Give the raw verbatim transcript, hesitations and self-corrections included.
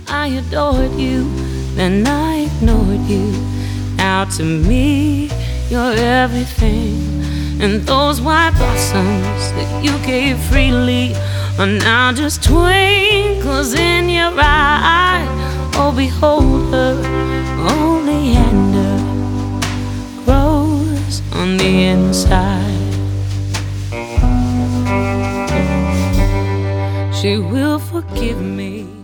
I adored you, then I ignored you. Now to me, you're everything. And those white blossoms that you gave freely are now just twinkles in your eye. Oh, behold her, oleander grows on the inside. She will forgive me.